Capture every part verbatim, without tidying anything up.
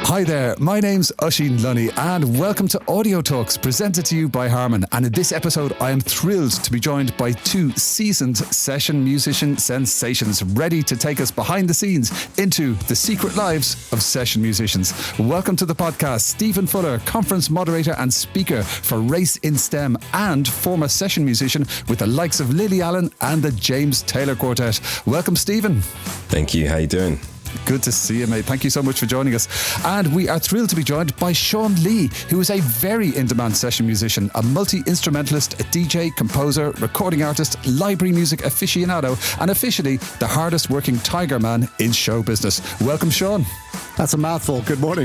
Hi there, my name's Oisín Lunny and welcome to Audio Talks presented to you by Harman. And in this episode, I am thrilled to be joined by two seasoned session musician sensations ready to take us behind the scenes into the secret lives of session musicians. Welcome to the podcast, Stephen Fuller, conference moderator and speaker for Race in STEM and former session musician with the likes of Lily Allen and the James Taylor Quartet. Welcome, Stephen. Thank you. How you doing? Good to see you, mate. Thank you so much for joining us. And we are thrilled to be joined by Sean Lee, who is a very in-demand session musician, a multi-instrumentalist, a D J, composer, recording artist, library music aficionado, and officially the hardest working tiger man in show business. Welcome, Sean. That's a mouthful. Good morning.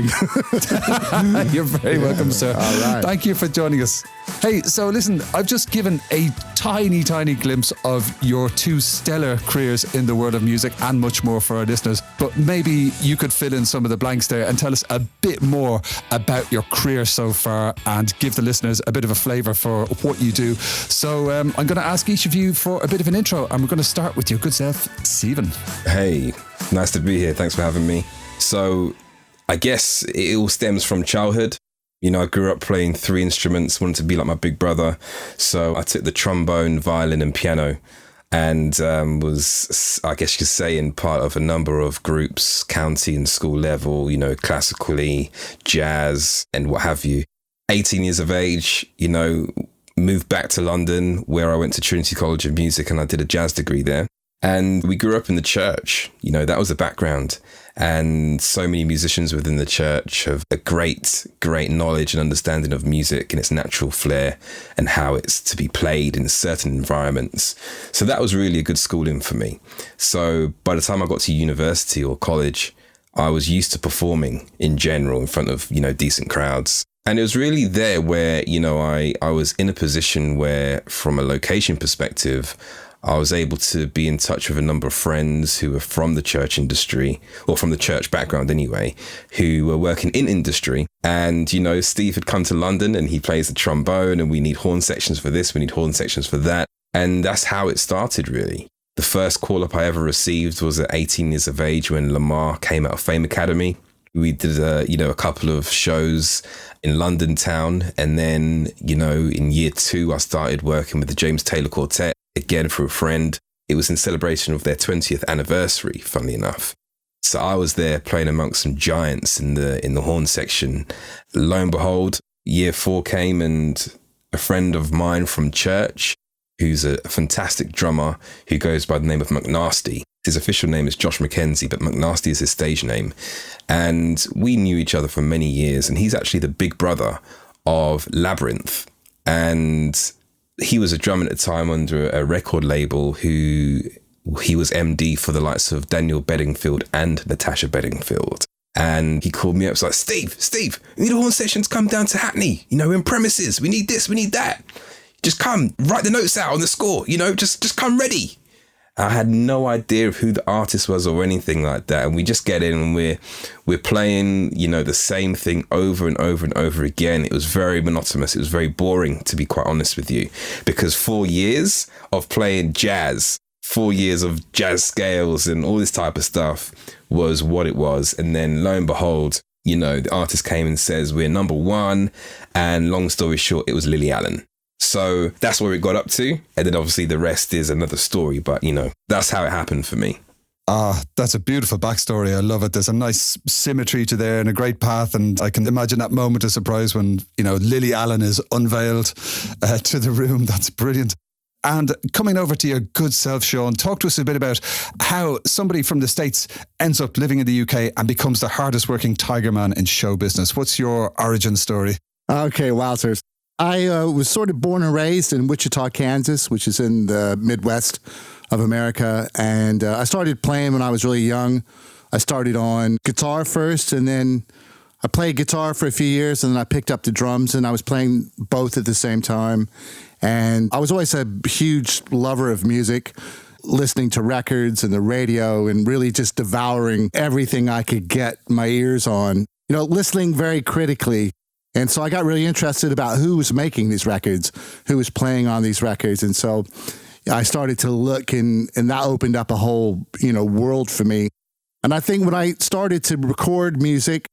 You're very welcome, sir. All right. Thank you for joining us. Hey, so listen, I've just given a tiny, tiny glimpse of your two stellar careers in the world of music and much more for our listeners. But maybe you could fill in some of the blanks there and tell us a bit more about your career so far and give the listeners a bit of a flavour for what you do. So um, I'm going to ask each of you for a bit of an intro, and we're going to start with your good self, Stephen. Hey, nice to be here. Thanks for having me. So I guess it all stems from childhood. You know, I grew up playing three instruments, wanted to be like my big brother. So I took the trombone, violin and piano and um, was, I guess you could say, in part of a number of groups, county and school level, you know, classically, jazz and what have you. eighteen years of age, you know, moved back to London where I went to Trinity College of Music and I did a jazz degree there. And we grew up in the church, you know, that was the background. And so many musicians within the church have a great, great knowledge and understanding of music and its natural flair and how it's to be played in certain environments. So that was really a good schooling for me. So by the time I got to university or college, I was used to performing in general in front of, you know, decent crowds. And it was really there where, you know, I, I was in a position where, from a location perspective, I was able to be in touch with a number of friends who were from the church industry, or from the church background anyway, who were working in industry. And, you know, Steve had come to London and he plays the trombone and we need horn sections for this, we need horn sections for that. And that's how it started, really. The first call up I ever received was at eighteen years of age when Lamar came out of Fame Academy. We did, a, you know, a couple of shows in London town. And then, you know, in year two, I started working with the James Taylor Quartet. Again, for a friend. It was in celebration of their twentieth anniversary, funnily enough. So I was there playing amongst some giants in the in the horn section. Lo and behold, year four came and a friend of mine from church, who's a fantastic drummer, who goes by the name of McNasty. His official name is Josh McKenzie, but McNasty is his stage name. And we knew each other for many years, and he's actually the big brother of Labyrinth. And he was a drummer at the time under a record label who he was M D for the likes of Daniel Bedingfield and Natasha Bedingfield. And he called me up. It's like, Steve, Steve, we need a horn section to come down to Hackney. You know, in premises. We need this, we need that. Just come, write the notes out on the score. You know, just, just come ready. I had no idea of who the artist was or anything like that. And we just get in and we're we're playing, you know, the same thing over and over and over again. It was very monotonous. It was very boring, to be quite honest with you, because four years of playing jazz, four years of jazz scales and all this type of stuff was what it was. And then lo and behold, you know, the artist came and says, we're number one. And long story short, it was Lily Allen. So that's where it got up to. And then obviously the rest is another story. But, you know, that's how it happened for me. Ah, that's a beautiful backstory. I love it. There's a nice symmetry to there and a great path. And I can imagine that moment of surprise when, you know, Lily Allen is unveiled uh, to the room. That's brilliant. And coming over to your good self, Sean, talk to us a bit about how somebody from the States ends up living in the U K and becomes the hardest working tiger man in show business. What's your origin story? Okay, wowzers. I uh, was sort of born and raised in Wichita, Kansas, which is in the Midwest of America. And uh, I started playing when I was really young. I started on guitar first, and then I played guitar for a few years, and then I picked up the drums, and I was playing both at the same time. And I was always a huge lover of music, listening to records and the radio and really just devouring everything I could get my ears on, you know, listening very critically. And so I got really interested about who was making these records, who was playing on these records. And so I started to look, and, and that opened up a whole, you know, world for me. And I think when I started to record music,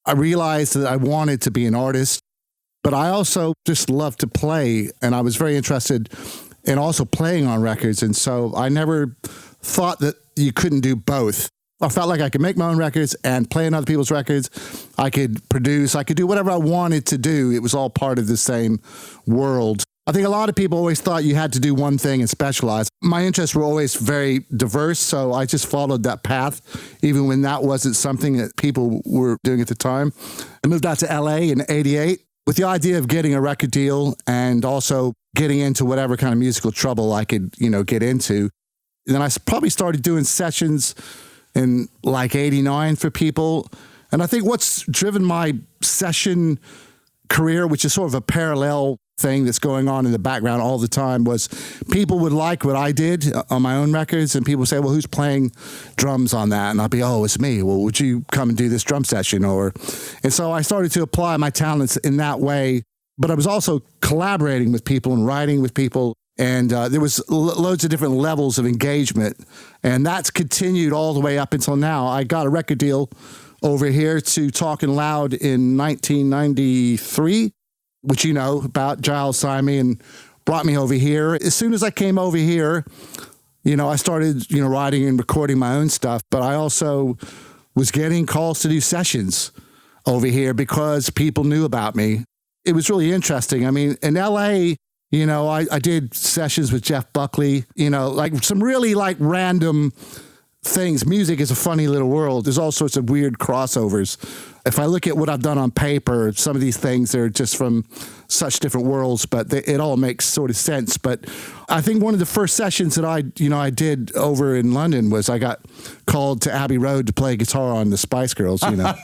I realized that I wanted to be an artist, but I also just loved to play. And I was very interested in also playing on records. And so I never thought that you couldn't do both. I felt like I could make my own records and play on other people's records. I could produce, I could do whatever I wanted to do. It was all part of the same world. I think a lot of people always thought you had to do one thing and specialize. My interests were always very diverse, so I just followed that path, even when that wasn't something that people were doing at the time. I moved out to L A in eighty-eight with the idea of getting a record deal and also getting into whatever kind of musical trouble I could, you know, get into. And then I probably started doing sessions in like eighty-nine for people. And I think what's driven my session career, which is sort of a parallel thing that's going on in the background all the time, was people would like what I did on my own records, and people would say, well, who's playing drums on that? And I'd be, oh, it's me. Well, would you come and do this drum session? Or, and so I started to apply my talents in that way, but I was also collaborating with people and writing with people, and uh, there was lo- loads of different levels of engagement, and that's continued all the way up until now. I got a record deal over here to Talking Loud in nineteen ninety-three, which you know about. Giles signed me and brought me over here. As soon as I came over here, you know, I started, you know, writing and recording my own stuff, but I also was getting calls to do sessions over here because people knew about me. It was really interesting. I mean, in L A, you know, I, I did sessions with Jeff Buckley, you know, like some really like random things. Music is a funny little world. There's all sorts of weird crossovers. If I look at what I've done on paper, some of these things, they're just from such different worlds, but they, it all makes sort of sense. But I think one of the first sessions that I, you know, I did over in London was I got called to Abbey Road to play guitar on the Spice Girls, you know.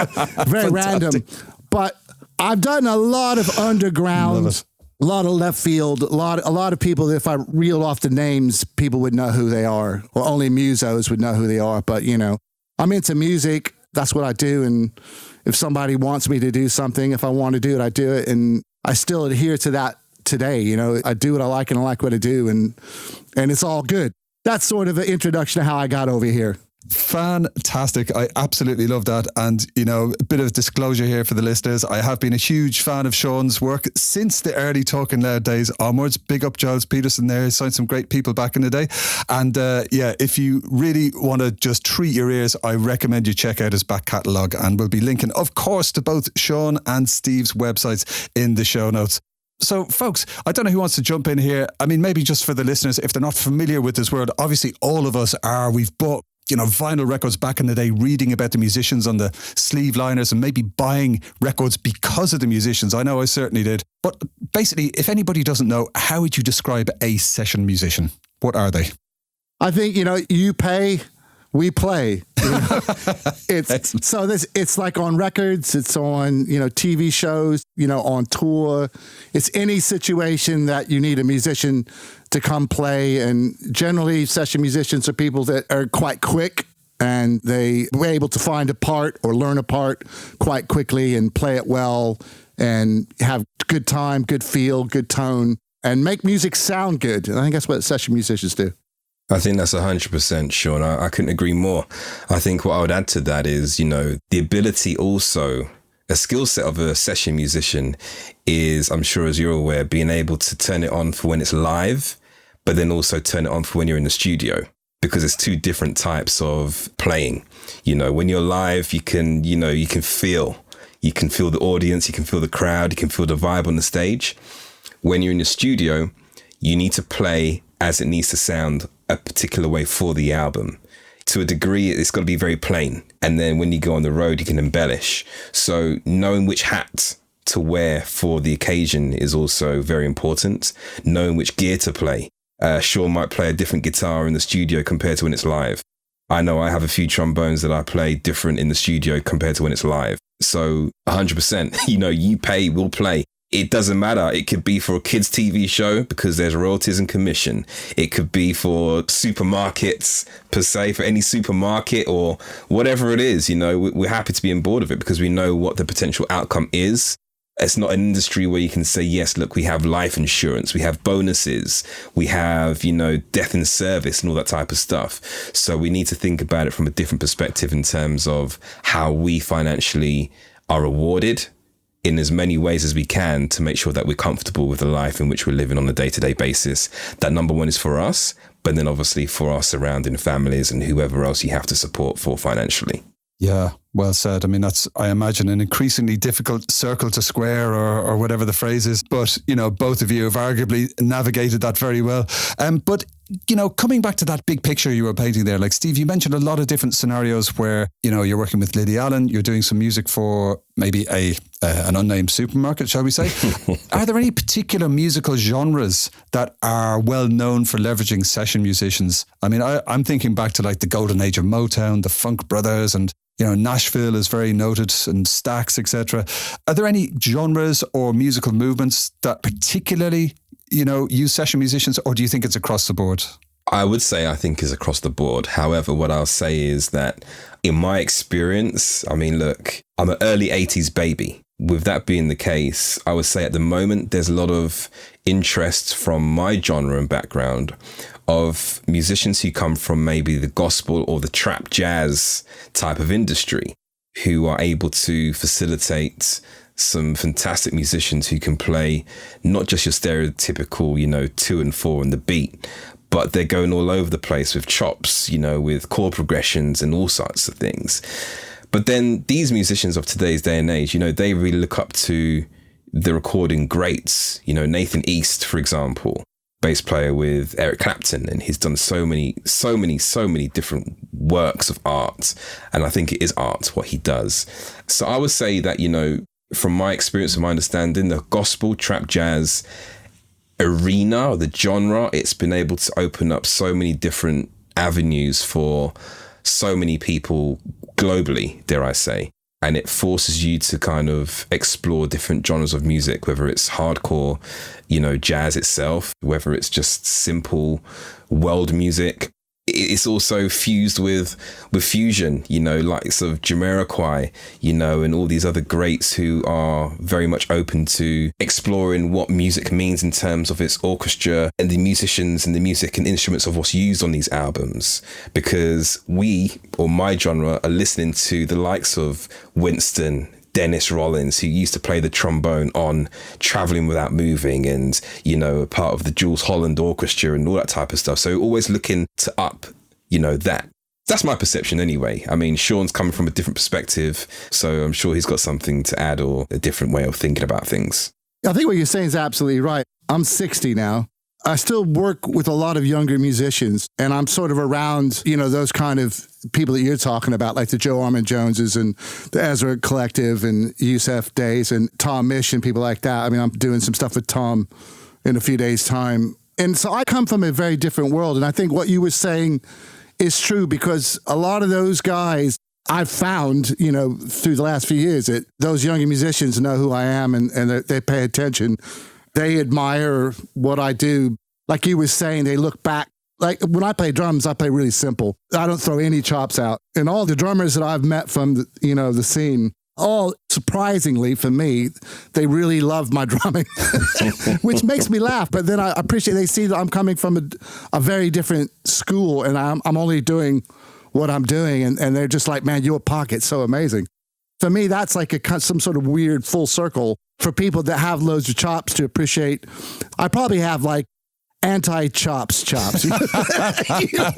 Very random. But I've done a lot of underground, a lot of left field, a lot, a lot of people that if I reeled off the names, people would know who they are, or only musos would know who they are. But, you know, I'm into music. That's what I do. And if somebody wants me to do something, if I want to do it, I do it. And I still adhere to that today. You know, I do what I like and I like what I do. And, and it's all good. That's sort of an introduction to how I got over here. Fantastic. I absolutely love that. And, you know, a bit of disclosure here for the listeners. I have been a huge fan of Sean's work since the early Talking Loud days onwards. Big up Giles Peterson there. He signed some great people back in the day. And uh, yeah, if you really want to just treat your ears, I recommend you check out his back catalogue. And we'll be linking, of course, to both Sean and Steve's websites in the show notes. So, folks, I don't know who wants to jump in here. I mean, maybe just for the listeners, if they're not familiar with this world, obviously all of us are. We've bought, you know, vinyl records back in the day, reading about the musicians on the sleeve liners and maybe buying records because of the musicians. I know I certainly did. But basically, if anybody doesn't know, how would you describe a session musician? What are they? I think, you know, you pay, we play. You know? It's so this. It's like on records. It's on, you know, T V shows. You know, on tour. It's any situation that you need a musician to come play. And generally, session musicians are people that are quite quick and they were able to find a part or learn a part quite quickly and play it well and have good time, good feel, good tone, and make music sound good. And I think that's what session musicians do. I think that's one hundred percent, Sean. I, I couldn't agree more. I think what I would add to that is, you know, the ability also, a skill set of a session musician is, I'm sure as you're aware, being able to turn it on for when it's live, but then also turn it on for when you're in the studio, because it's two different types of playing. You know, when you're live, you can, you know, you can feel, you can feel the audience, you can feel the crowd, you can feel the vibe on the stage. When you're in the studio, you need to play as it needs to sound a particular way for the album. To a degree, it's got to be very plain. And then when you go on the road, you can embellish. So knowing which hat to wear for the occasion is also very important. Knowing which gear to play. Uh, Sean might play a different guitar in the studio compared to when it's live. I know I have a few trombones that I play different in the studio compared to when it's live. So one hundred percent, you know, you pay, we'll play. It doesn't matter. It could be for a kids' T V show because there's royalties and commission. It could be for supermarkets per se, for any supermarket or whatever it is. You know, we're happy to be on board of it because we know what the potential outcome is. It's not an industry where you can say, yes, look, we have life insurance, we have bonuses, we have, you know, death in service and all that type of stuff. So we need to think about it from a different perspective in terms of how we financially are rewarded in as many ways as we can to make sure that we're comfortable with the life in which we're living on a day-to-day basis. That number one is for us, but then obviously for our surrounding families and whoever else you have to support for financially. Yeah, well said. I mean, that's, I imagine, an increasingly difficult circle to square, or, or whatever the phrase is. But, you know, both of you have arguably navigated that very well. Um, but, you know, coming back to that big picture you were painting there, like Steve, you mentioned a lot of different scenarios where, you know, you're working with Lily Allen, you're doing some music for maybe a uh, an unnamed supermarket, shall we say? Are there any particular musical genres that are well known for leveraging session musicians? I mean, I, I'm thinking back to like the golden age of Motown, the Funk Brothers, and you know, Nashville is very noted, and Stax, et cetera. Are there any genres or musical movements that particularly, you know, use session musicians, or do you think it's across the board? I would say I think is across the board. However, what I'll say is that in my experience, I mean, look, I'm an early eighties baby. With that being the case, I would say at the moment, there's a lot of interest from my genre and background of musicians who come from maybe the gospel or the trap jazz type of industry, who are able to facilitate some fantastic musicians who can play not just your stereotypical, you know, two and four and the beat, but they're going all over the place with chops, you know, with chord progressions and all sorts of things. But then these musicians of today's day and age, you know, they really look up to the recording greats, you know, Nathan East, for example, bass player with Eric Clapton, and he's done so many, so many, so many different works of art. And I think it is art, what he does. So I would say that, you know, from my experience and my understanding, the gospel, trap, jazz arena, or the genre, it's been able to open up so many different avenues for so many people globally, dare I say. And it forces you to kind of explore different genres of music, whether it's hardcore, you know, jazz itself, whether it's just simple world music. It's also fused with with fusion, you know, like sort of Jamiroquai, you know, and all these other greats who are very much open to exploring what music means in terms of its orchestra and the musicians and the music and instruments of what's used on these albums. Because we, or my genre, are listening to the likes of Winston, Dennis Rollins, who used to play the trombone on Traveling Without Moving, and, you know, a part of the Jules Holland Orchestra and all that type of stuff. So always looking to up, you know, that. That's my perception anyway. I mean, Sean's coming from a different perspective, so I'm sure he's got something to add or a different way of thinking about things. I think what you're saying is absolutely right. I'm sixty now. I still work with a lot of younger musicians, and I'm sort of around, you know, those kind of people that you're talking about, like the Joe Armand Joneses and the Ezra Collective and Yusef Days and Tom Misch and people like that. I mean, I'm doing some stuff with Tom in a few days' time. And so I come from a very different world, and I think what you were saying is true, because a lot of those guys I've found, you know, through the last few years, that those younger musicians know who I am, and, and they pay attention. They admire what I do. Like you were saying, they look back. Like when I play drums, I play really simple. I don't throw any chops out. And all the drummers that I've met from, the, you know, the scene, all surprisingly for me, they really love my drumming, which makes me laugh. But then I appreciate they see that I'm coming from a, a very different school, and I'm, I'm only doing what I'm doing. And, and they're just like, man, your pocket's so amazing. For me, that's like a some sort of weird full circle for people that have loads of chops to appreciate. I probably have like anti-chops chops. You know what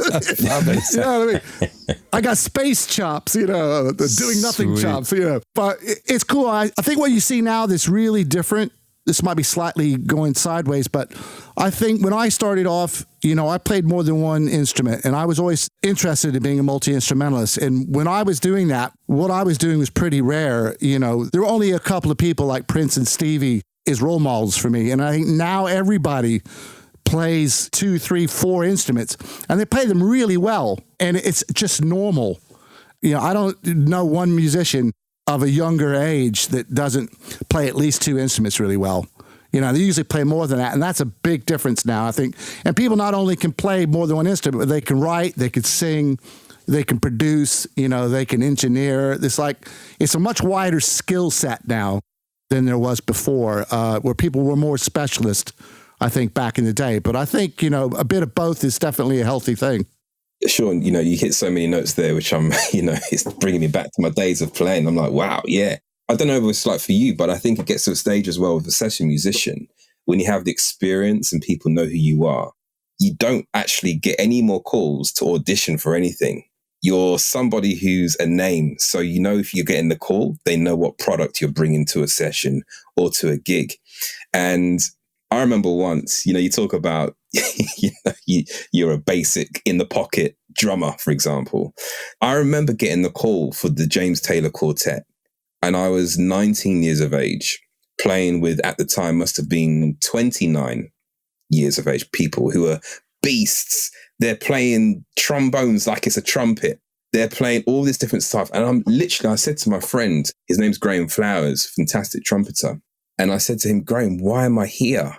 I mean? I got space chops, you know, the doing nothing Sweet. chops, you know. But it's cool. I, I think what you see now that's really different, this might be slightly going sideways, but I think when I started off, you know, I played more than one instrument, and I was always interested in being a multi-instrumentalist. And when I was doing that, what I was doing was pretty rare. You know, there were only a couple of people like Prince and Stevie as role models for me. And I think now everybody plays two, three, four instruments, and they play them really well. And it's just normal. You know, I don't know one musician of a younger age that doesn't play at least two instruments really well. You know, they usually play more than that, and that's a big difference now, I think. And people not only can play more than one instrument, but they can write, they can sing, they can produce, you know, they can engineer. It's like, it's a much wider skill set now. than there was before, uh, where people were more specialist, I think, back in the day. But I think, you know, a bit of both is definitely a healthy thing. Sean, you know, you hit so many notes there, which I'm, you know, it's bringing me back to my days of playing. I'm like, wow, yeah. I don't know what it's like for you, but I think it gets to a stage as well with a session musician, when you have the experience and people know who you are, you don't actually get any more calls to audition for anything. You're somebody who's a name. So, you know, if you're getting the call, they know what product you're bringing to a session or to a gig. And I remember once, you know, you talk about, you know, you, you're a basic in the pocket drummer, for example. I remember getting the call for the James Taylor Quartet, and I was nineteen years of age, playing with, at the time, must have been twenty-nine years of age people who are beasts. They're playing trombones like it's a trumpet. They're playing all this different stuff. And I'm literally, I said to my friend, his name's Graham Flowers, fantastic trumpeter. And I said to him, Graham, why am I here?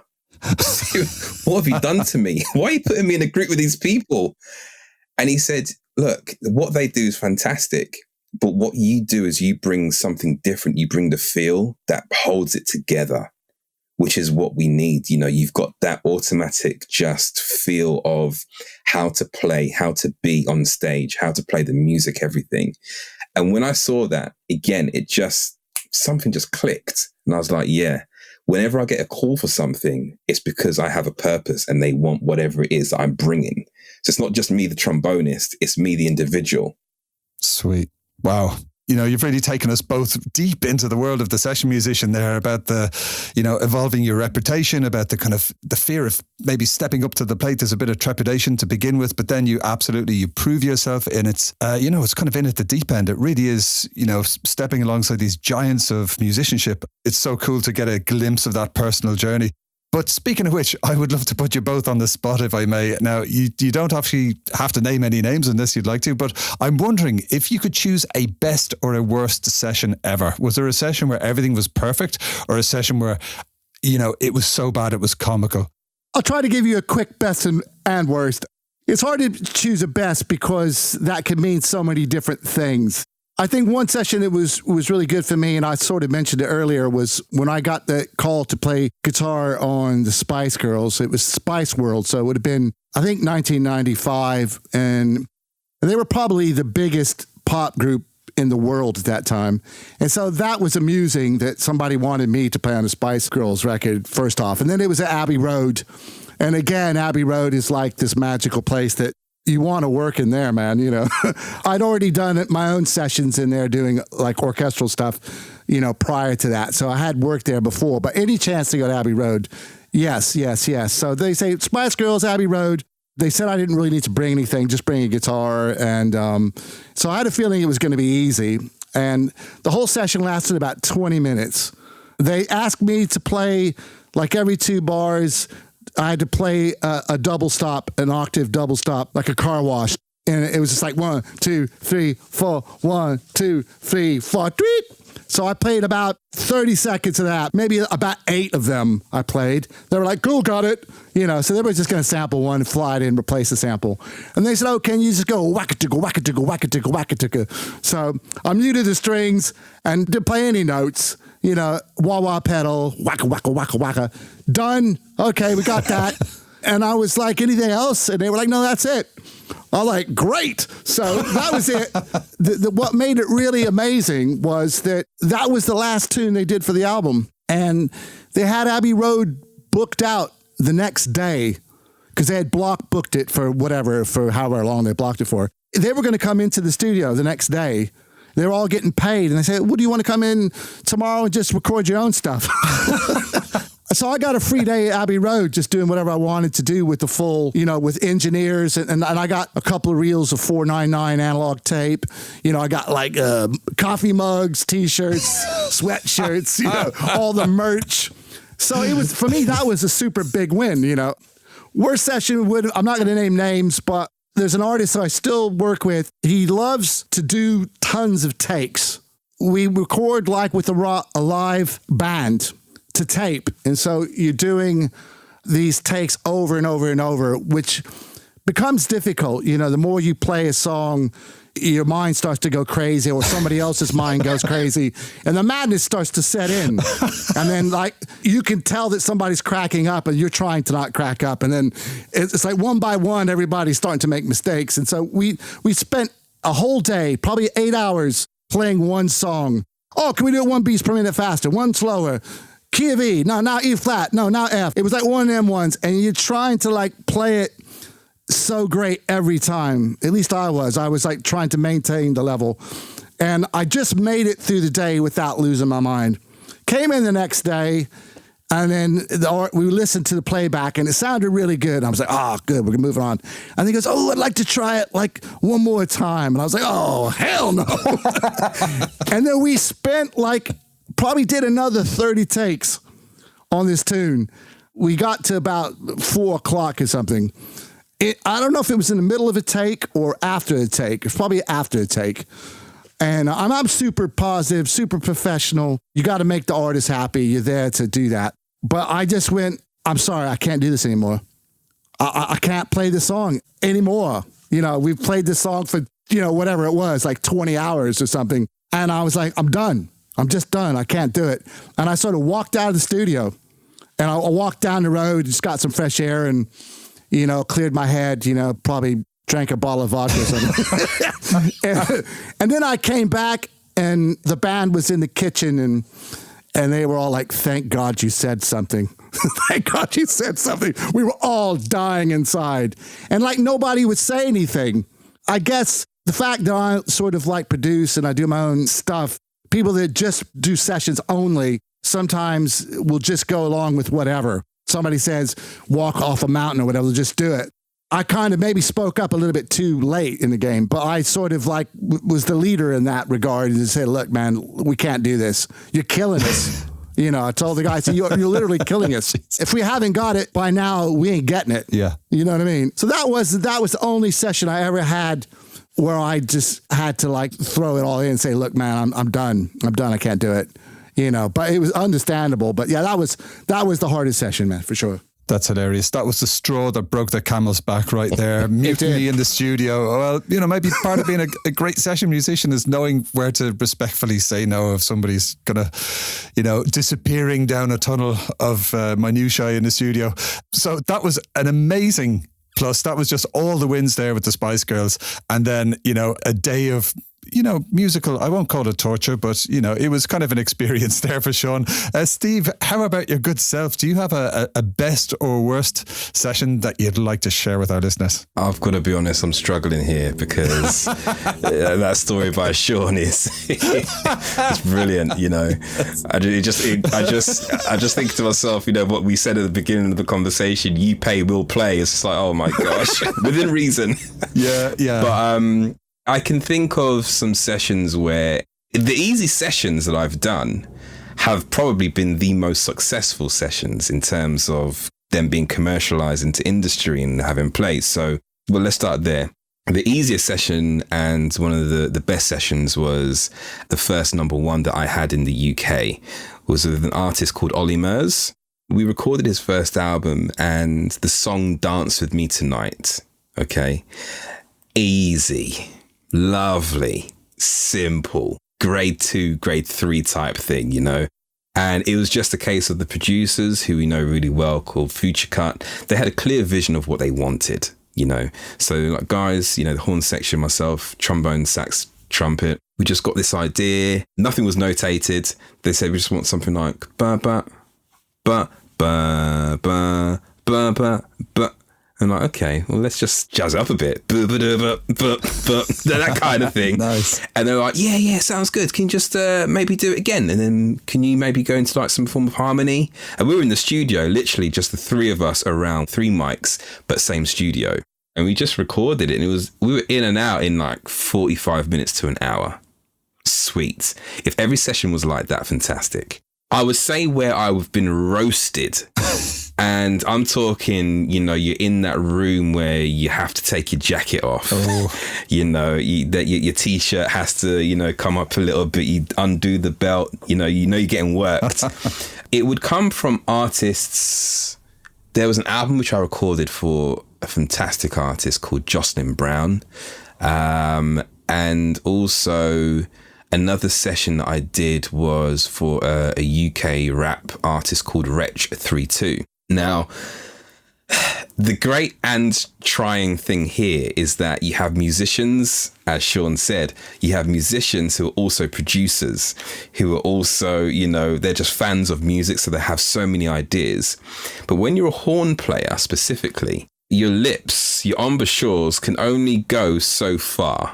What have you done to me? Why are you putting me in a group with these people? And he said, look, what they do is fantastic. But what you do is you bring something different. You bring the feel that holds it together, which is what we need. You know, you've got that automatic just feel of how to play, how to be on stage, how to play the music, everything. And when I saw that, again, it just, something just clicked. And I was like, yeah, whenever I get a call for something, it's because I have a purpose and they want whatever it is that I'm bringing. So it's not just me, the trombonist, it's me, the individual. Sweet. Wow. You know, you've really taken us both deep into the world of the session musician there, about the, you know, evolving your reputation, about the kind of the fear of maybe stepping up to the plate. There's a bit of trepidation to begin with, but then you absolutely, you prove yourself, and it's, uh, you know, it's kind of in at the deep end. It really is, you know, stepping alongside these giants of musicianship. It's so cool to get a glimpse of that personal journey. But speaking of which, I would love to put you both on the spot, if I may. Now, you, you don't actually have to name any names unless you'd like to, but I'm wondering if you could choose a best or a worst session ever. Was there a session where everything was perfect, or a session where, you know, it was so bad it was comical? I'll try to give you a quick best and, and worst. It's hard to choose a best because that can mean so many different things. I think one session that was was really good for me, and I sort of mentioned it earlier, was when I got the call to play guitar on the Spice Girls. It was Spice World, so it would have been, I think, nineteen ninety-five, and they were probably the biggest pop group in the world at that time. And so that was amusing that somebody wanted me to play on a Spice Girls record, first off. And then it was at Abbey Road. And again, Abbey Road is like this magical place that you want to work in there, man. You know, I'd already done my own sessions in there doing like orchestral stuff, you know, prior to that. So I had worked there before, but any chance to go to Abbey Road, yes, yes, yes. So they say Spice Girls, Abbey Road. They said I didn't really need to bring anything, just bring a guitar. And um, so I had a feeling it was going to be easy. And the whole session lasted about twenty minutes. They asked me to play like every two bars. I had to play a, a double stop, an octave double stop, like a car wash. And it was just like one, two, three, four, one, two, three, four, tweet. So I played about thirty seconds of that, maybe about eight of them I played. They were like, cool, got it. You know, so they were just going to sample one, fly it in, replace the sample. And they said, oh, can you just go whack-a-tickle, whack-a-tickle, whack-a-tickle, whack-a-tickle. So I'm new to the strings and didn't play any notes. You know, wah-wah pedal, wacka, wacka, wacka, wacka. Done. Okay, we got that. And I was like, anything else? And they were like, no, that's it. I'm like, great. So that was it. The, the, what made it really amazing was that that was the last tune they did for the album. And they had Abbey Road booked out the next day because they had block booked it for whatever, for however long they blocked it for. They were going to come into the studio the next day. They were all getting paid. And they said, well, do you want to come in tomorrow and just record your own stuff? So I got a free day at Abbey Road just doing whatever I wanted to do with the full, you know, with engineers. And, and, and I got a couple of reels of four ninety-nine analog tape. You know, I got like uh, coffee mugs, T-shirts, sweatshirts, you know, all the merch. So it was, for me, that was a super big win, you know. Worst session would, I'm not going to name names, but there's an artist that I still work with. He loves to do tons of takes. We record like with a, raw, a live band to tape. And so you're doing these takes over and over and over, which becomes difficult. You know, the more you play a song, your mind starts to go crazy, or somebody else's mind goes crazy, and the madness starts to set in. And then, like, you can tell that somebody's cracking up, and you're trying to not crack up. And then it's, it's like one by one, everybody's starting to make mistakes. And so we we spent a whole day, probably eight hours, playing one song. Oh, can we do it one beats per minute faster, one slower? Key of E, no, now E flat, no, now F. It was like one of them ones, and you're trying to like play it so great every time. At least I was. I was like trying to maintain the level. And I just made it through the day without losing my mind. Came in the next day, and then the, we listened to the playback, and it sounded really good. I was like, oh, good, we're moving on. And he goes, oh, I'd like to try it like one more time. And I was like, oh, hell no. And then we spent like, probably did another thirty takes on this tune. We got to about four o'clock or something. It, I don't know if it was in the middle of a take or after a take. It's probably after a take. And I'm, I'm super positive, super professional. You got to make the artist happy. You're there to do that. But I just went, I'm sorry, I can't do this anymore. I, I, I can't play the song anymore. You know, we've played this song for, you know, whatever it was, like twenty hours or something. And I was like, I'm done. I'm just done. I can't do it. And I sort of walked out of the studio, and I, I walked down the road, just got some fresh air, and you know, cleared my head, you know, probably drank a bottle of vodka or something. and, and then I came back, and the band was in the kitchen, and and they were all like, thank God you said something. Thank God you said something. We were all dying inside. And like nobody would say anything. I guess the fact that I sort of like produce and I do my own stuff, people that just do sessions only sometimes will just go along with whatever. Somebody says, walk off a mountain or whatever, just do it. I kind of maybe spoke up a little bit too late in the game, but I sort of like w- was the leader in that regard and said, look, man, we can't do this. You're killing us. You know, I told the guy, I said, you're, you're literally killing us. If we haven't got it by now, we ain't getting it. Yeah. You know what I mean? So that was, that was the only session I ever had where I just had to like throw it all in and say, look, man, I'm, I'm done. I'm done. I can't do it. You know, but it was understandable. But yeah, that was that was the hardest session, man, for sure. That's hilarious. That was the straw that broke the camel's back right there. Mutiny in the studio. Well, you know, maybe part of being a, a great session musician is knowing where to respectfully say no if somebody's going to, you know, disappearing down a tunnel of uh, minutiae in the studio. So that was an amazing plus. That was just all the wins there with the Spice Girls. And then, you know, a day of, you know, musical, I won't call it torture, but, you know, it was kind of an experience there for Sean. Uh, Steve, how about your good self? Do you have a, a, a best or worst session that you'd like to share with our listeners? I've got to be honest, I'm struggling here because that story by Sean is it's brilliant, you know. I just, it, I just, I just think to myself, you know, what we said at the beginning of the conversation, you pay, we'll play. It's just like, oh my gosh, within reason. Yeah, yeah. But, um, I can think of some sessions where the easy sessions that I've done have probably been the most successful sessions in terms of them being commercialized into industry and having played. So, well, let's start there. The easiest session and one of the, the best sessions was the first number one that I had in the U K was with an artist called Ollie Murs. We recorded his first album and the song Dance With Me Tonight. Okay. Easy. Lovely, simple, grade two, grade three type thing, you know. And it was just a case of the producers who we know really well called Future Cut. They had a clear vision of what they wanted, you know. So like guys, you know, the horn section, myself, trombone, sax, trumpet, we just got this idea. Nothing was notated. They said we just want something like ba ba ba ba ba ba ba ba. I'm like, okay, well, let's just jazz up a bit. That kind of thing. Nice. And they're like, yeah, yeah, sounds good. Can you just uh, maybe do it again? And then can you maybe go into like some form of harmony? And we were in the studio, literally just the three of us around three mics, but same studio. And we just recorded it. And it was, we were in and out in like forty-five minutes to an hour. Sweet. If every session was like that, fantastic. I would say where I've been roasted. And I'm talking, you know, you're in that room where you have to take your jacket off. Oh. You know, you, that your, your T-shirt has to, you know, come up a little bit. You undo the belt. You know, you know you're getting worked. It would come from artists. There was an album which I recorded for a fantastic artist called Jocelyn Brown. Um, And also another session that I did was for a, a U K rap artist called Wretch thirty-two. Now, the great and trying thing here is that you have musicians, as Sean said, you have musicians who are also producers, who are also, you know, they're just fans of music, so they have so many ideas. But when you're a horn player specifically, your lips, your embouchures can only go so far.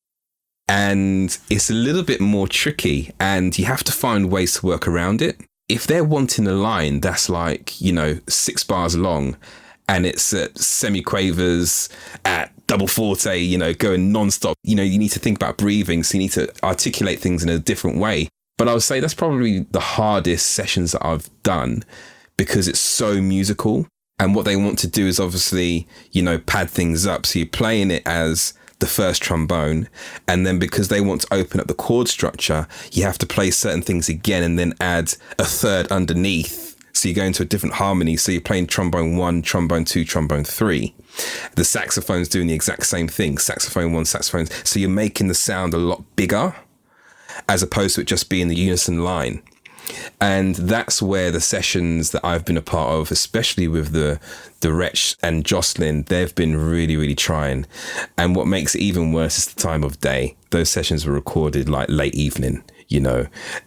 And it's a little bit more tricky, and you have to find ways to work around it. If they're wanting a line that's like, you know, six bars long, and it's at semi-quavers, at double forte, you know, going non-stop, you know, you need to think about breathing, so you need to articulate things in a different way. But I would say that's probably the hardest sessions that I've done, because it's so musical. And what they want to do is obviously, you know, pad things up. So you're playing it as the first trombone, and then because they want to open up the chord structure, you have to play certain things again and then add a third underneath. So you go into a different harmony. So you're playing trombone one, trombone two, trombone three. The saxophone's doing the exact same thing. Saxophone one, saxophone. So you're making the sound a lot bigger, as opposed to it just being the unison line. And that's where the sessions that I've been a part of, especially with the the Wretch and Jocelyn, they've been really, really trying. And what makes it even worse is the time of day. Those sessions were recorded like late evening, you know,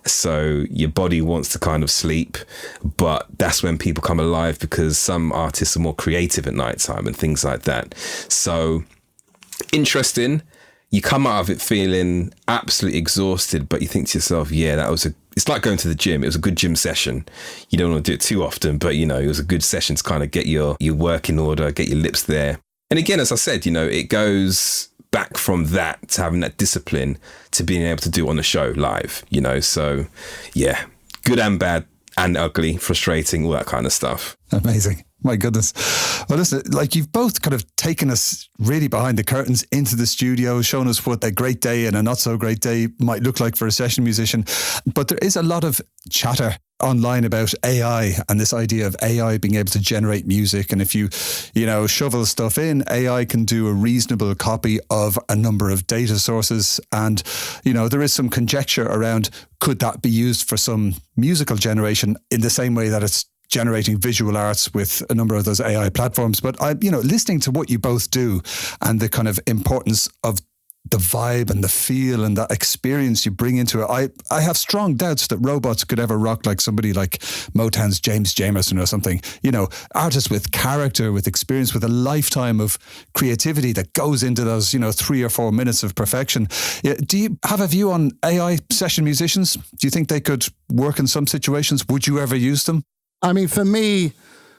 so your body wants to kind of sleep, but that's when people come alive, because some artists are more creative at nighttime and things like that. So interesting. You come out of it feeling absolutely exhausted, but you think to yourself, yeah, that was a, it's like going to the gym. It was a good gym session. You don't want to do it too often, but you know, it was a good session to kind of get your, your work in order, get your lips there. And again, as I said, you know, it goes back from that to having that discipline to being able to do it on the show live, you know? So yeah, good and bad and ugly, frustrating, all that kind of stuff. Amazing. My goodness. Well, listen, like you've both kind of taken us really behind the curtains into the studio, shown us what a great day and a not so great day might look like for a session musician. But there is a lot of chatter online about A I and this idea of A I being able to generate music. And if you, you know, shovel stuff in, A I can do a reasonable copy of a number of data sources. And, you know, there is some conjecture around, could that be used for some musical generation in the same way that it's generating visual arts with a number of those A I platforms. But I, you know, listening to what you both do and the kind of importance of the vibe and the feel and that experience you bring into it, I, I have strong doubts that robots could ever rock like somebody like Motown's James Jamerson or something. You know, artists with character, with experience, with a lifetime of creativity that goes into those, you know, three or four minutes of perfection. Do you have a view on A I session musicians? Do you think they could work in some situations? Would you ever use them? I mean, for me,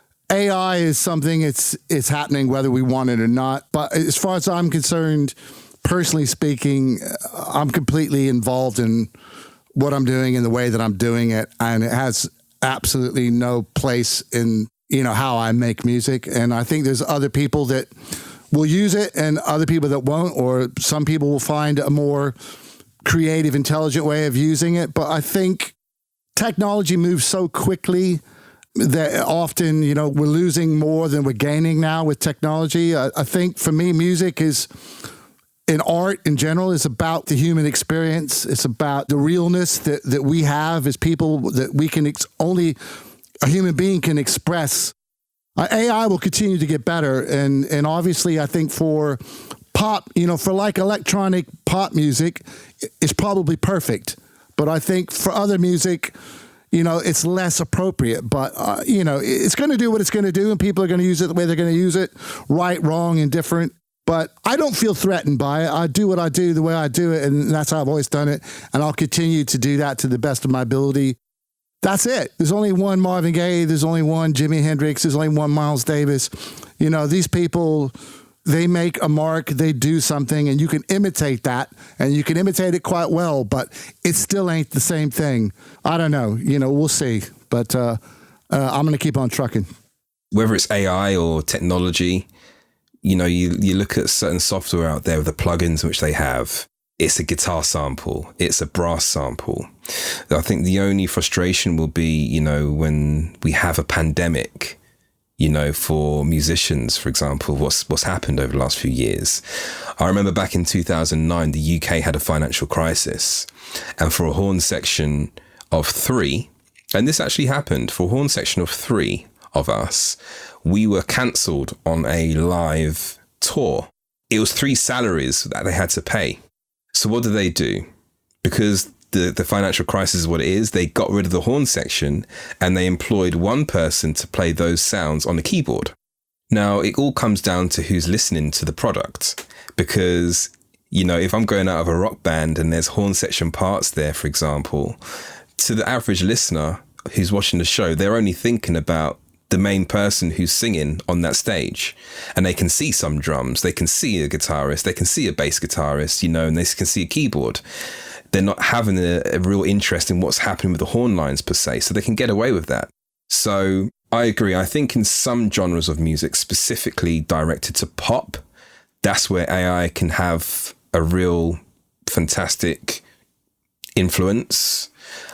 A I is something, it's it's happening whether we want it or not. But as far as I'm concerned, personally speaking, I'm completely involved in what I'm doing and the way that I'm doing it. And it has absolutely no place in, you know, how I make music. And I think there's other people that will use it and other people that won't, or some people will find a more creative, intelligent way of using it. But I think technology moves so quickly that often, you know, we're losing more than we're gaining now with technology. I, I think for me, music is, in art in general, is about the human experience. It's about the realness that, that we have as people, that we can ex- only a human being can express. Uh, A I will continue to get better. And, and obviously, I think for pop, you know, for like electronic pop music, it's probably perfect. But I think for other music, you know, it's less appropriate, but, uh, you know, it's going to do what it's going to do, and people are going to use it the way they're going to use it, right, wrong, indifferent. But I don't feel threatened by it. I do what I do the way I do it, and that's how I've always done it, and I'll continue to do that to the best of my ability. That's it. There's only one Marvin Gaye. There's only one Jimi Hendrix. There's only one Miles Davis. You know, these people, they make a mark, they do something, and you can imitate that, and you can imitate it quite well, but it still ain't the same thing. I don't know. You know, we'll see. But uh, uh, I'm going to keep on trucking. Whether it's A I or technology, you know, you, you look at certain software out there with the plugins which they have. It's a guitar sample. It's a brass sample. I think the only frustration will be, you know, when we have a pandemic, you know, for musicians, for example, what's what's happened over the last few years. I remember back in two thousand nine, the U K had a financial crisis, and for a horn section of three, and this actually happened, for a horn section of three of us, we were cancelled on a live tour. It was three salaries that they had to pay. So what did they do? Because the, the financial crisis is what it is, they got rid of the horn section and they employed one person to play those sounds on the keyboard. Now, it all comes down to who's listening to the product, because, you know, if I'm going out of a rock band and there's horn section parts there, for example, to the average listener who's watching the show, they're only thinking about the main person who's singing on that stage, and they can see some drums, they can see a guitarist, they can see a bass guitarist, you know, and they can see a keyboard. They're not having a, a real interest in what's happening with the horn lines per se, so they can get away with that. So I agree. I think in some genres of music, specifically directed to pop, that's where A I can have a real fantastic influence.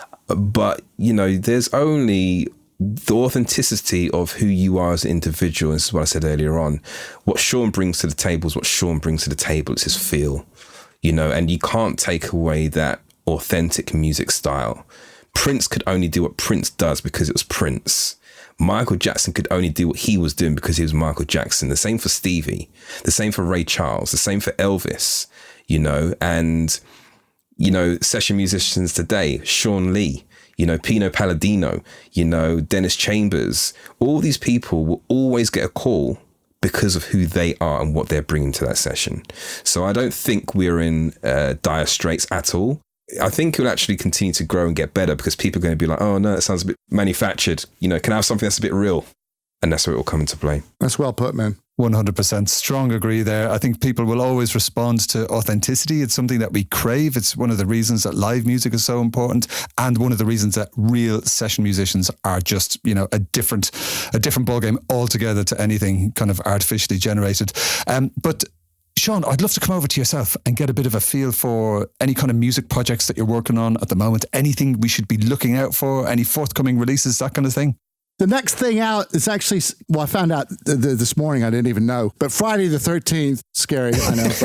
But, you know, there's only the authenticity of who you are as an individual. This is what I said earlier on. What Sean brings to the table is what Sean brings to the table. It's his feel, you know, and you can't take away that authentic music style. Prince could only do what Prince does because it was Prince. Michael Jackson could only do what he was doing because he was Michael Jackson. The same for Stevie, the same for Ray Charles, the same for Elvis, you know, and, you know, session musicians today, Sean Lee, you know, Pino Palladino, you know, Dennis Chambers, all these people will always get a call because of who they are and what they're bringing to that session. So I don't think we're in uh, dire straits at all. I think it will actually continue to grow and get better because people are going to be like, oh no, that sounds a bit manufactured. You know, can I have something that's a bit real? And that's where it will come into play. That's well put, man. one hundred percent strong agree there. I think people will always respond to authenticity. It's something that we crave. It's one of the reasons that live music is so important, and one of the reasons that real session musicians are just, you know, a different, a different ballgame altogether to anything kind of artificially generated. Um, but Sean, I'd love to come over to yourself and get a bit of a feel for any kind of music projects that you're working on at the moment. Anything we should be looking out for? Any forthcoming releases? That kind of thing. The next thing out is actually, well, I found out th- th- this morning, I didn't even know, but Friday the thirteenth, scary, I know.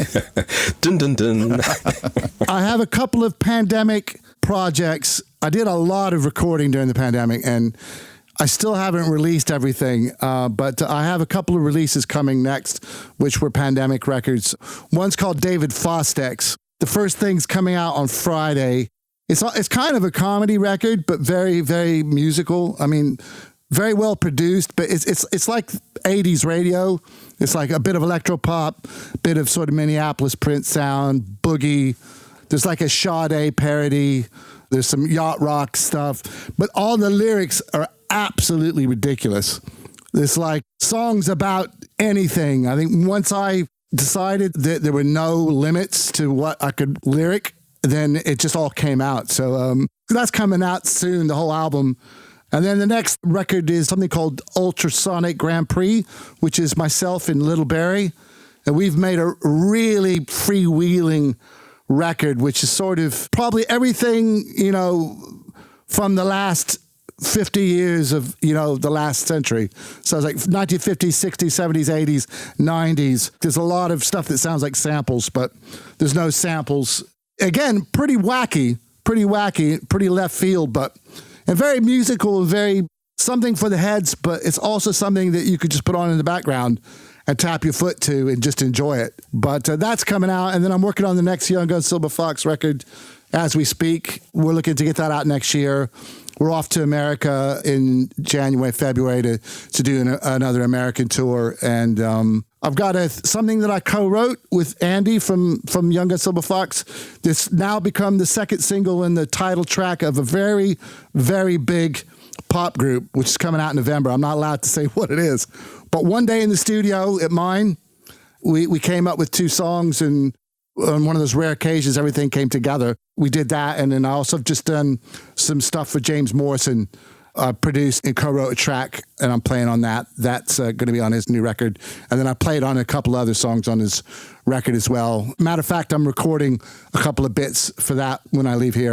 But dun, dun, dun. I have a couple of pandemic projects. I did a lot of recording during the pandemic, and I still haven't released everything, uh, but I have a couple of releases coming next, which were pandemic records. One's called David Fostex. The first thing's coming out on Friday. It's it's kind of a comedy record, but very, very musical. I mean, very well produced, but it's it's it's like eighties radio. It's like a bit of electro pop, bit of sort of Minneapolis Prince sound, boogie. There's like a Sade parody. There's some yacht rock stuff, but all the lyrics are absolutely ridiculous. There's like songs about anything. I think once I decided that there were no limits to what I could lyric, then it just all came out. So um, that's coming out soon, the whole album. And then the next record is something called Ultrasonic Grand Prix, which is myself and Little Barry. And we've made a really freewheeling record, which is sort of probably everything, you know, from the last fifty years of, you know, the last century. So it's like nineteen fifties, sixties, seventies, eighties, nineties. There's a lot of stuff that sounds like samples, but there's no samples. Again, pretty wacky, pretty wacky, pretty left field, but and very musical, very something for the heads, but it's also something that you could just put on in the background and tap your foot to and just enjoy it. But uh, that's coming out, and then I'm working on the next Young Gun Silver Fox record as we speak. We're looking to get that out next year. We're off to America in January, February to, to do an, another American tour. And um, I've got a, something that I co-wrote with Andy from, from Young Gun Silver Fox. That's now become the second single and the title track of a very, very big pop group, which is coming out in November. I'm not allowed to say what it is. But one day in the studio at mine, we, we came up with two songs, and on one of those rare occasions, everything came together. We did that, and then I also have just done some stuff for James Morrison. I produced and co-wrote a track, and I'm playing on that. That's uh, going to be on his new record. And then I played on a couple other songs on his record as well. Matter of fact, I'm recording a couple of bits for that when I leave here.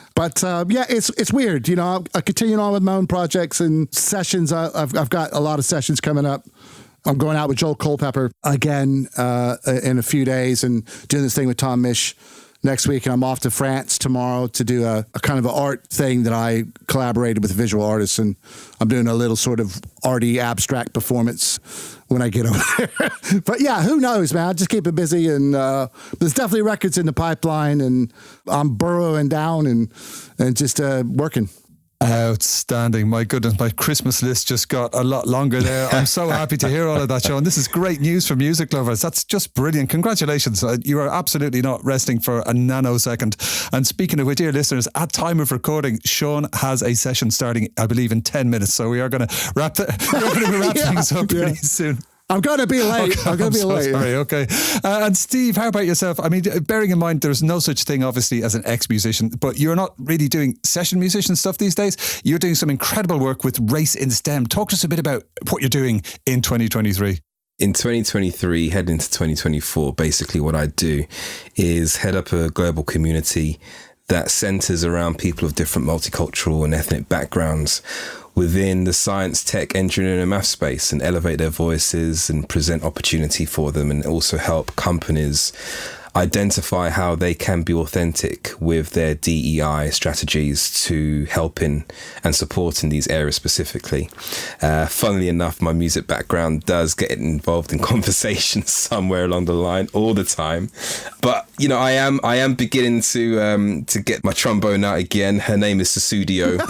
But uh, yeah, it's it's weird. You know, I continue on with my own projects and sessions. I, I've I've got a lot of sessions coming up. I'm going out with Joel Culpepper again uh, in a few days and doing this thing with Tom Misch next week. And I'm off to France tomorrow to do a, a kind of an art thing that I collaborated with visual artists. And I'm doing a little sort of arty abstract performance when I get over there. But yeah, who knows, man? I just keep it busy. And uh, there's definitely records in the pipeline. And I'm burrowing down and, and just uh, working. Outstanding. My goodness, my Christmas list just got a lot longer there. I'm so happy to hear all of that, Sean. This is great news for music lovers. That's just brilliant. Congratulations. Uh, you are absolutely not resting for a nanosecond. And speaking of which, dear listeners, at time of recording, Sean has a session starting, I believe, in ten minutes. So we are going to wrap, the, we're going to wrap yeah, things up pretty yeah. soon. I'm going to be late. Okay, I'm going to be so late. Sorry, okay. Uh, and Steve, how about yourself? I mean, bearing in mind there's no such thing, obviously, as an ex-musician, but you're not really doing session musician stuff these days. You're doing some incredible work with Race in STEM. Talk to us a bit about what you're doing in twenty twenty-three. In twenty twenty-three, heading into twenty twenty-four, basically what I do is head up a global community that centers around people of different multicultural and ethnic backgrounds within the science, tech, engineering and math space, and elevate their voices and present opportunity for them, and also help companies identify how they can be authentic with their D E I strategies to helping and supporting these areas specifically. Uh, funnily enough, my music background does get involved in conversations somewhere along the line all the time. But you know, I am I am beginning to um, to get my trombone out again. Her name is Susudio,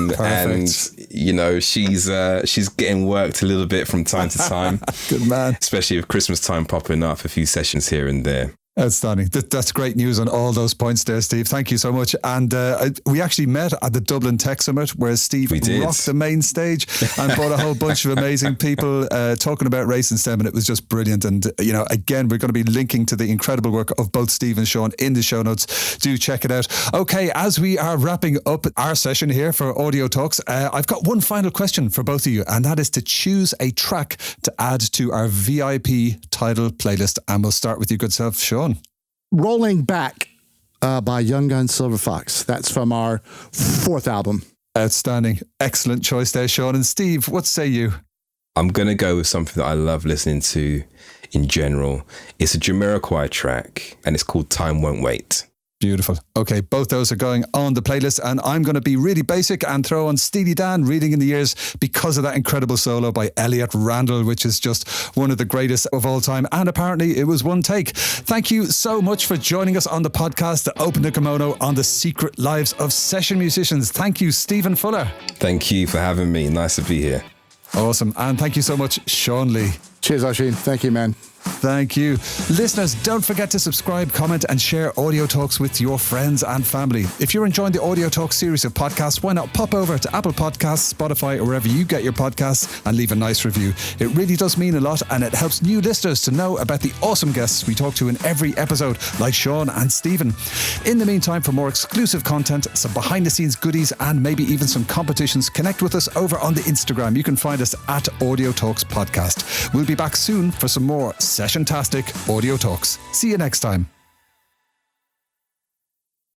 and you know she's uh, she's getting worked a little bit from time to time. Good man, especially with Christmas time popping up, a few sessions here and there. Outstanding. That, that's great news on all those points there, Steve. Thank you so much. And uh, we actually met at the Dublin Tech Summit where Steve rocked the main stage and brought a whole bunch of amazing people uh, talking about race and STEM, and it was just brilliant. And, you know, again, we're going to be linking to the incredible work of both Steve and Sean in the show notes. Do check it out. Okay, as we are wrapping up our session here for Audio Talks, uh, I've got one final question for both of you, and that is to choose a track to add to our V I P title playlist. And we'll start with you, good self, Sean. Rolling Back uh, by Young Gun Silver Fox. That's from our fourth album. Outstanding. Excellent choice there, Sean. And Steve, what say you? I'm going to go with something that I love listening to in general. It's a Jamiroquai track and it's called Time Won't Wait. Beautiful. Okay, both those are going on the playlist, and I'm going to be really basic and throw on Steely Dan, Reading in the Years, because of that incredible solo by Elliot Randall, which is just one of the greatest of all time. And apparently it was one take. Thank you so much for joining us on the podcast that opened the kimono on the secret lives of session musicians. Thank you, Stephen Fuller. Thank you for having me. Nice to be here. Awesome. And thank you so much, Sean Lee. Cheers, Oisin. Thank you, man. Thank you. Listeners, don't forget to subscribe, comment and share Audio Talks with your friends and family. If you're enjoying the Audio Talks series of podcasts, why not pop over to Apple Podcasts, Spotify or wherever you get your podcasts and leave a nice review. It really does mean a lot, and it helps new listeners to know about the awesome guests we talk to in every episode, like Sean and Stephen. In the meantime, for more exclusive content, some behind the scenes goodies and maybe even some competitions, connect with us over on the Instagram. You can find us at Audio Talks Podcast. We'll be back soon for some more session-tastic Audio Talks. See you next time.